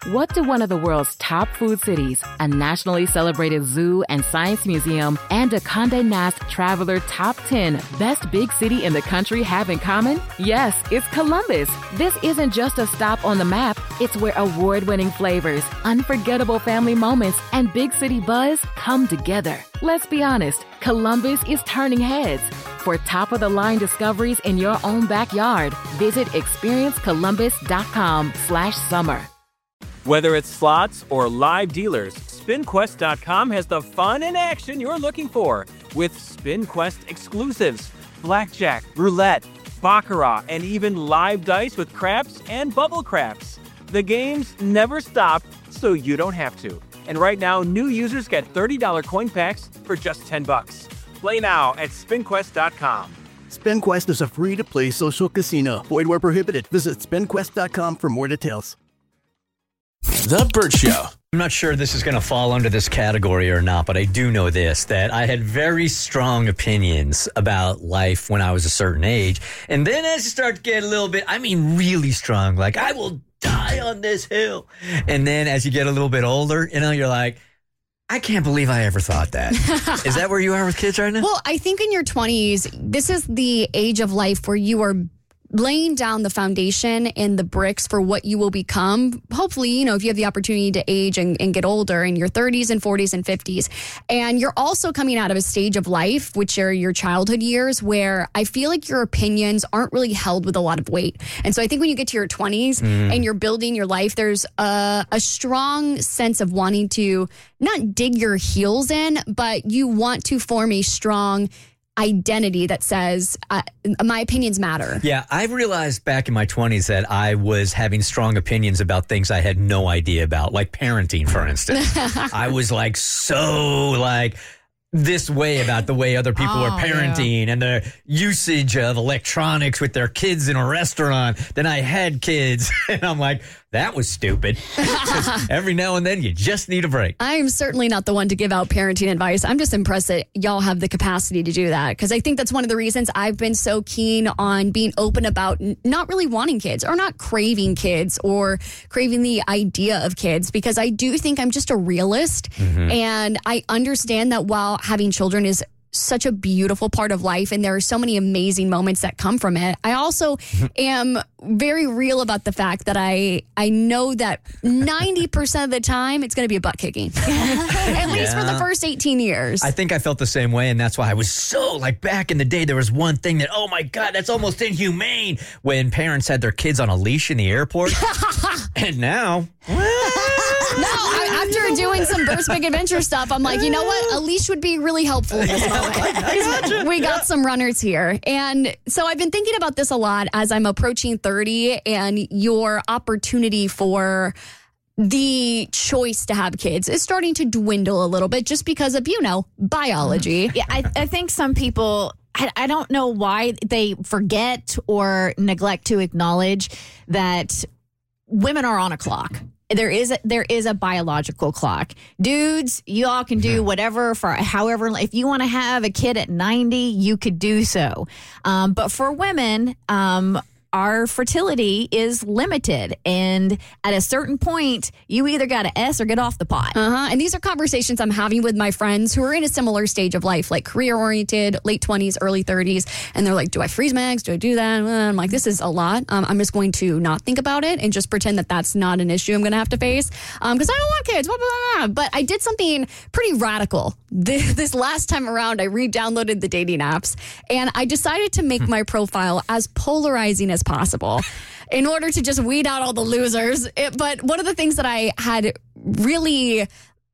What do one of the world's top food cities, a nationally celebrated zoo and science museum, and a Condé Nast Traveler Top 10 best big city in the country have in common? Yes, it's Columbus. This isn't just a stop on the map. It's where award-winning flavors, unforgettable family moments, and big city buzz come together. Let's be honest, Columbus is turning heads. For top-of-the-line discoveries in your own backyard, visit experiencecolumbus.com/summer. Whether it's slots or live dealers, SpinQuest.com has the fun and action you're looking for with SpinQuest exclusives, blackjack, roulette, baccarat, and even live dice with craps and bubble craps. The games never stop, so you don't have to. And right now, new users get $30 coin packs for just $10. Play now at SpinQuest.com. SpinQuest is a free-to-play social casino. Void where prohibited. Visit SpinQuest.com for more details. The Burt Show. I'm not sure this is going to fall under this category or not, but I do know this, that I had very strong opinions about life when I was a certain age. And then as you start to get a little bit, really strong, like I will die on this hill. And then as you get a little bit older, you're like, I can't believe I ever thought that. Is that where you are with kids right now? Well, I think in your 20s, this is the age of life where you are laying down the foundation and the bricks for what you will become. Hopefully, if you have the opportunity to age and get older in your 30s and 40s and 50s. And you're also coming out of a stage of life, which are your childhood years, where I feel like your opinions aren't really held with a lot of weight. And so I think when you get to your 20s and you're building your life, there's a strong sense of wanting to not dig your heels in, but you want to form a strong identity that says my opinions matter. Yeah, I realized back in my 20s that I was having strong opinions about things I had no idea about, like parenting, for instance. I was this way about the way other people are parenting and the usage of electronics with their kids in a restaurant. Then I had kids and I'm like, that was stupid. Every now and then you just need a break. I am certainly not the one to give out parenting advice. I'm just impressed that y'all have the capacity to do that, because I think that's one of the reasons I've been so keen on being open about not really wanting kids or not craving kids or craving the idea of kids, because I do think I'm just a realist. And I understand that while having children is such a beautiful part of life and there are so many amazing moments that come from it, I also am very real about the fact that I know that 90% of the time it's going to be a butt kicking. At least for the first 18 years. I think I felt the same way, and that's why I was so, back in the day, there was one thing that, oh my God, that's almost inhumane, when parents had their kids on a leash in the airport. And now, after doing some Burt's Big Adventure stuff, I'm like, you know what? A leash would be really helpful in this moment. We got some runners here. And so I've been thinking about this a lot as I'm approaching 30 and your opportunity for the choice to have kids is starting to dwindle a little bit just because of, biology. Yeah, I think some people, I don't know why they forget or neglect to acknowledge that women are on a clock. There is a biological clock. Dudes, you all can do whatever for however. If you want to have a kid at 90, you could do so. But for women, our fertility is limited. And at a certain point, you either got to S or get off the pot. And these are conversations I'm having with my friends who are in a similar stage of life, like career-oriented, late 20s, early 30s. And they're like, do I freeze my eggs? Do I do that? I'm like, this is a lot. I'm just going to not think about it and just pretend that that's not an issue I'm going to have to face. Because I don't want kids. Blah, blah, blah. But I did something pretty radical. This last time around, I re-downloaded the dating apps. And I decided to make my profile as polarizing as possible in order to just weed out all the losers. But one of the things that I had really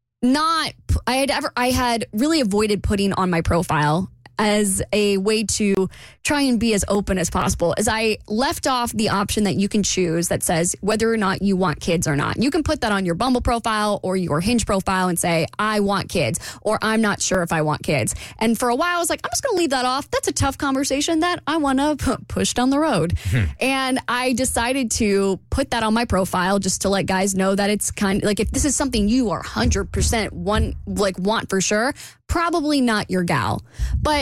I had really avoided putting on my profile as a way to try and be as open as possible is I left off the option that you can choose that says whether or not you want kids or not. You can put that on your Bumble profile or your Hinge profile and say, I want kids, or I'm not sure if I want kids. And for a while, I was like, I'm just going to leave that off. That's a tough conversation that I want to push down the road. And I decided to put that on my profile just to let guys know that it's kind of like, if this is something you are 100% want for sure, probably not your gal. But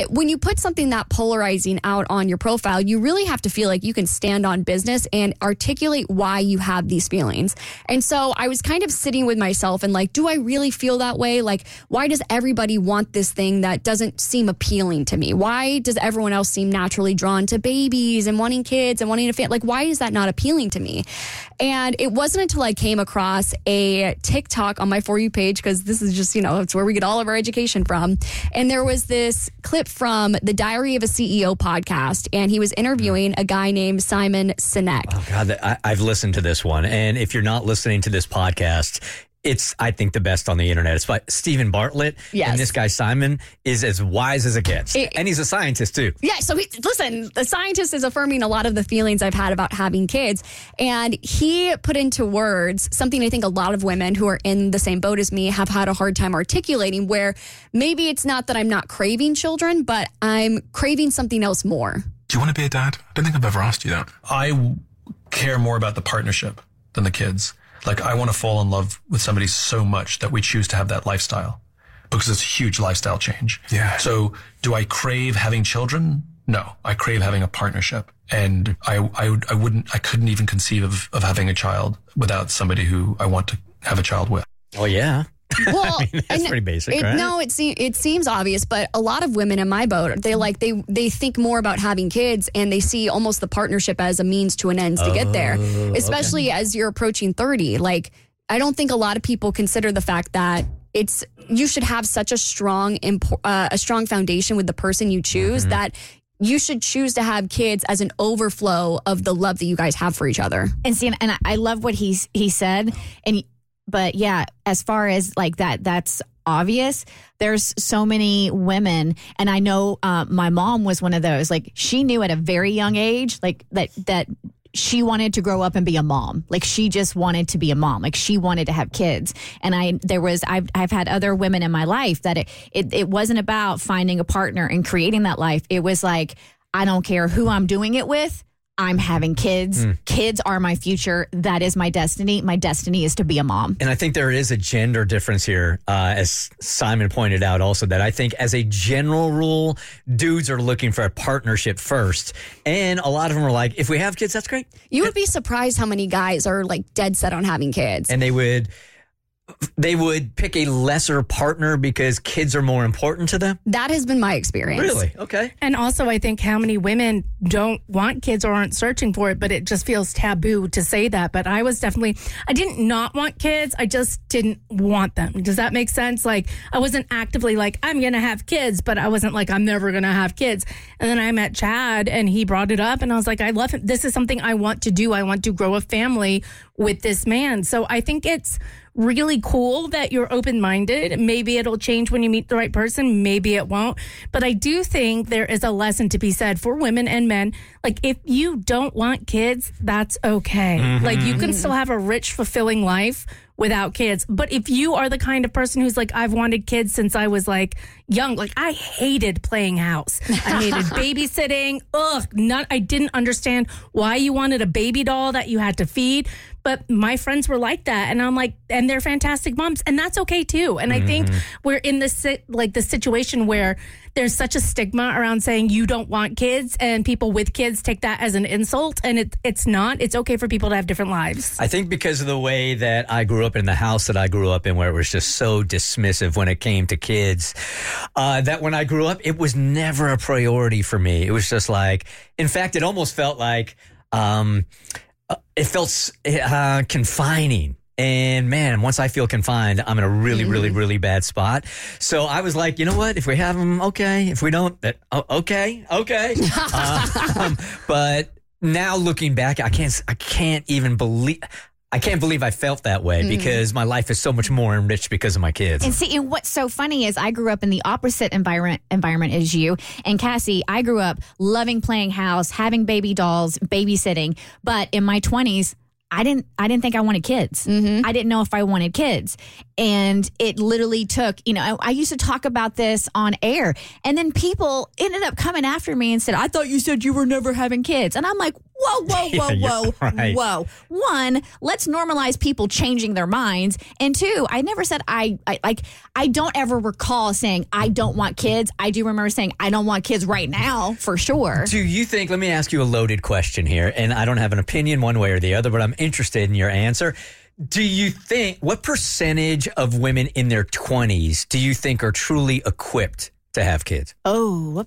when you put something that polarizing out on your profile, you really have to feel like you can stand on business and articulate why you have these feelings. And so I was kind of sitting with myself and like, do I really feel that way? Like, why does everybody want this thing that doesn't seem appealing to me? Why does everyone else seem naturally drawn to babies and wanting kids and wanting a family? Like, why is that not appealing to me? And it wasn't until I came across a TikTok on my For You page, because this is just, it's where we get all of our education from. And there was this clip from the Diary of a CEO podcast, and he was interviewing a guy named Simon Sinek. Oh, God, I've listened to this one. And if you're not listening to this podcast, it's, I think, the best on the internet. It's by Stephen Bartlett. Yes. And this guy, Simon, is as wise as it gets. And he's a scientist, too. Yeah. So listen, the scientist is affirming a lot of the feelings I've had about having kids. And he put into words something I think a lot of women who are in the same boat as me have had a hard time articulating, where maybe it's not that I'm not craving children, but I'm craving something else more. Do you want to be a dad? I don't think I've ever asked you that. I care more about the partnership than the kids. Like, I want to fall in love with somebody so much that we choose to have that lifestyle, because it's a huge lifestyle change. Yeah. So do I crave having children? No, I crave having a partnership. And I couldn't even conceive of having a child without somebody who I want to have a child with. Oh, yeah. Well, I mean, that's pretty basic, right? No, it seems obvious, but a lot of women in my boat, they think more about having kids, and they see almost the partnership as a means to an end to get there, especially as you're approaching 30. Like, I don't think a lot of people consider the fact that you should have such a strong foundation with the person you choose, that you should choose to have kids as an overflow of the love that you guys have for each other. And see, and I love what he said. But yeah, as far as like that's obvious. There's so many women, and I know my mom was one of those. Like, she knew at a very young age, like that she wanted to grow up and be a mom. Like, she just wanted to be a mom. Like, she wanted to have kids. And I've had other women in my life that it wasn't about finding a partner and creating that life. It was like, I don't care who I'm doing it with. I'm having kids. Kids are my future. That is my destiny. My destiny is to be a mom. And I think there is a gender difference here, as Simon pointed out also, that I think as a general rule, dudes are looking for a partnership first. And a lot of them are like, if we have kids, that's great. You would be surprised how many guys are like dead set on having kids. And they would pick a lesser partner because kids are more important to them? That has been my experience. Really? Okay. And also, I think how many women don't want kids or aren't searching for it, but it just feels taboo to say that. But I didn't not want kids. I just didn't want them. Does that make sense? Like, I wasn't actively like, I'm going to have kids, but I wasn't like, I'm never going to have kids. And then I met Chad and he brought it up and I was like, I love him. This is something I want to do. I want to grow a family with this man. So I think it's really cool that you're open-minded. Maybe it'll change when you meet the right person. Maybe it won't. But I do think there is a lesson to be said for women and men. Like, if you don't want kids, that's okay. Mm-hmm. Like, you can still have a rich, fulfilling life without kids. But if you are the kind of person who's like, I've wanted kids since I was like young, like I hated playing house. I hated babysitting. I didn't understand why you wanted a baby doll that you had to feed. But my friends were like that. And I'm like, and they're fantastic moms. And that's okay too. And I think we're in the situation where there's such a stigma around saying you don't want kids, and people with kids take that as an insult. And it's not. It's okay for people to have different lives. I think because of the way that I grew up in the house that I grew up in, where it was just so dismissive when it came to kids, that when I grew up, it was never a priority for me. It was just like, in fact, it almost felt like, it felt confining. And man, once I feel confined, I'm in a really, really, really bad spot. So I was like, you know what? If we have them, okay. If we don't, okay. But now looking back, I can't believe I felt that way because my life is so much more enriched because of my kids. And see, and what's so funny is I grew up in the opposite environment as you. And Cassie, I grew up loving playing house, having baby dolls, babysitting. But in my 20s, I didn't think I wanted kids. I didn't know if I wanted kids. And it literally took, I used to talk about this on air, and then people ended up coming after me and said, I thought you said you were never having kids. And I'm like, whoa. Whoa. One, let's normalize people changing their minds. And two, I never said I don't ever recall saying I don't want kids. I do remember saying I don't want kids right now, for sure. Do you think, let me ask you a loaded question here, and I don't have an opinion one way or the other, but I'm interested in your answer. Do you think, what percentage of women in their 20s do you think are truly equipped to have kids? Oh,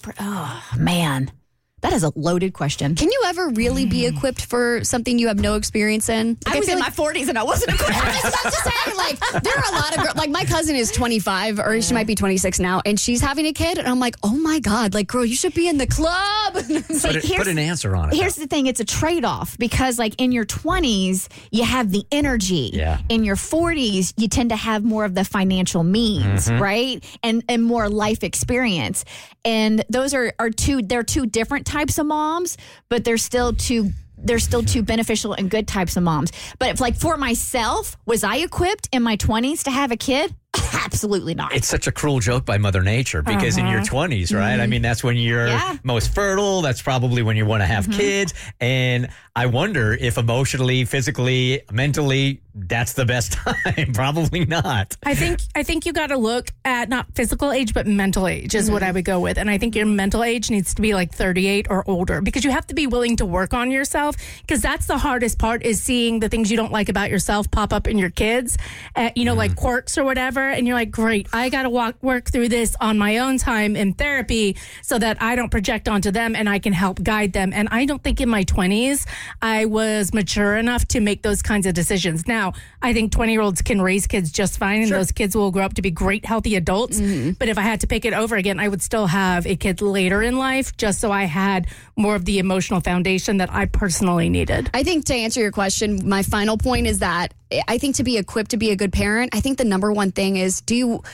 man. That is a loaded question. Can you ever really be equipped for something you have no experience in? I was in my 40s and I wasn't equipped. I was about to say, there are a lot of girls. Like, my cousin is 25, or she might be 26 now, and she's having a kid. And I'm like, oh my God, like, girl, you should be in the club. Put an answer on it. Here's the thing. It's a trade-off, because like in your 20s, you have the energy. Yeah. In your 40s, you tend to have more of the financial means, right? And more life experience. And those are two different types of moms, but they're still two beneficial and good types of moms. But if, like, for myself, was I equipped in my 20s to have a kid? Absolutely not. It's such a cruel joke by Mother Nature, because in your 20s, right? I mean, that's when you're most fertile. That's probably when you want to have kids. And I wonder if emotionally, physically, mentally, that's the best time. Probably not. I think you got to look at not physical age, but mental age is what I would go with. And I think your mental age needs to be like 38 or older, because you have to be willing to work on yourself, because that's the hardest part, is seeing the things you don't like about yourself pop up in your kids, like quirks or whatever. And you're like, great, I got to work through this on my own time in therapy so that I don't project onto them and I can help guide them. And I don't think in my 20s I was mature enough to make those kinds of decisions. Now, I think 20-year-olds can raise kids just fine, and those kids will grow up to be great, healthy adults. But if I had to pick it over again, I would still have a kid later in life, just so I had more of the emotional foundation that I personally needed. I think, to answer your question, my final point is that I think to be equipped to be a good parent, I think the number one thing is,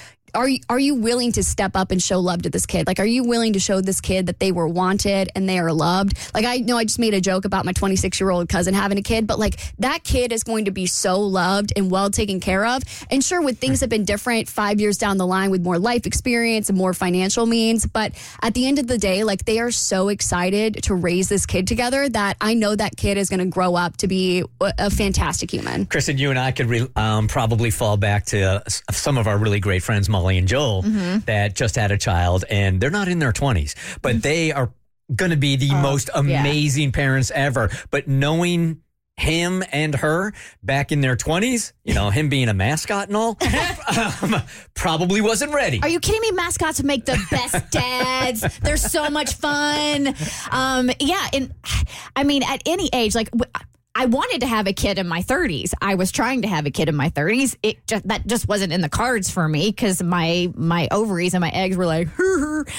are you willing to step up and show love to this kid? Like, are you willing to show this kid that they were wanted and they are loved? Like, I know I just made a joke about my 26-year-old cousin having a kid, but like, that kid is going to be so loved and well taken care of. And sure, would things have been different 5 years down the line with more life experience and more financial means? But at the end of the day, like, they are so excited to raise this kid together that I know that kid is going to grow up to be a fantastic human. Kristen, you and I could probably fall back to some of our really great friends, Molly and Joel, that just had a child, and they're not in their 20s, but they are going to be the most amazing parents ever. But knowing him and her back in their 20s, him being a mascot and all, probably wasn't ready. Are you kidding me? Mascots make the best dads. They're so much fun. And I mean, at any age, like, I wanted to have a kid in my 30s. I was trying to have a kid in my 30s. That just wasn't in the cards for me, because my ovaries and my eggs were like, but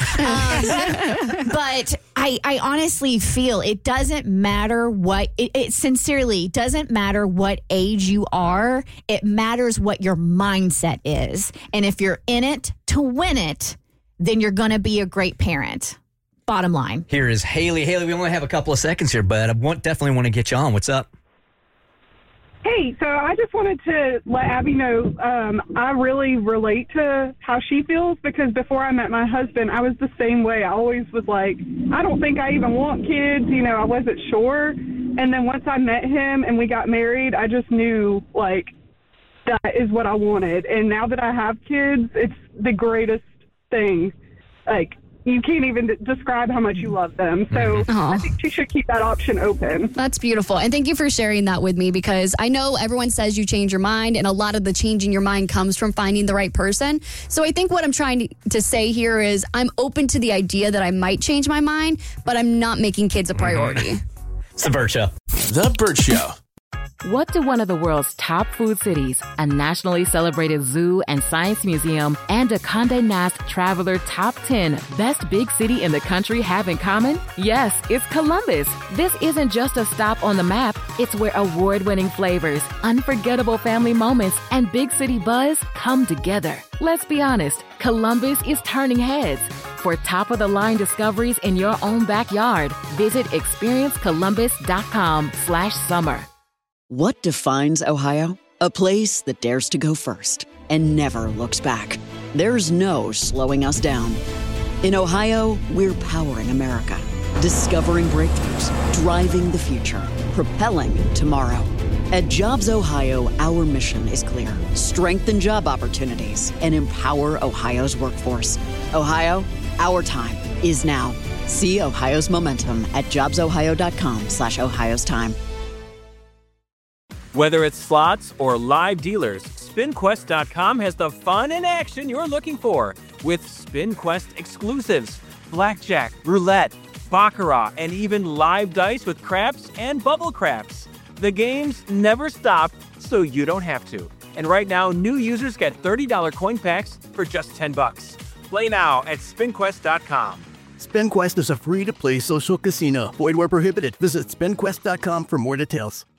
I honestly feel it doesn't matter what, it sincerely doesn't matter what age you are. It matters what your mindset is. And if you're in it to win it, then you're going to be a great parent. Bottom line. Here is Haley. Haley, we only have a couple of seconds here, but I definitely want to get you on. What's up? Hey, so I just wanted to let Abby know I really relate to how she feels, because before I met my husband, I was the same way. I always was like, I don't think I even want kids. I wasn't sure. And then once I met him and we got married, I just knew, like, that is what I wanted. And now that I have kids, it's the greatest thing. Like, you can't even describe how much you love them. So I think she should keep that option open. That's beautiful. And thank you for sharing that with me, because I know everyone says you change your mind, and a lot of the change in your mind comes from finding the right person. So I think what I'm trying to say here is I'm open to the idea that I might change my mind, but I'm not making kids a priority. It's The Burt Show. The Burt Show. What do one of the world's top food cities, a nationally celebrated zoo and science museum, and a Condé Nast Traveler Top 10 Best Big City in the Country have in common? Yes, it's Columbus. This isn't just a stop on the map. It's where award-winning flavors, unforgettable family moments, and big city buzz come together. Let's be honest, Columbus is turning heads. For top-of-the-line discoveries in your own backyard, visit ExperienceColumbus.com/summer. What defines Ohio? A place that dares to go first and never looks back. There's no slowing us down. In Ohio, we're powering America, discovering breakthroughs, driving the future, propelling tomorrow. At Jobs Ohio, our mission is clear. Strengthen job opportunities and empower Ohio's workforce. Ohio, our time is now. See Ohio's momentum at jobsohio.com/Ohio's time. Whether it's slots or live dealers, SpinQuest.com has the fun and action you're looking for with SpinQuest exclusives, blackjack, roulette, baccarat, and even live dice with craps and bubble craps. The games never stop, so you don't have to. And right now, new users get $30 coin packs for just $10. Play now at SpinQuest.com. SpinQuest is a free-to-play social casino. Void where prohibited. Visit SpinQuest.com for more details.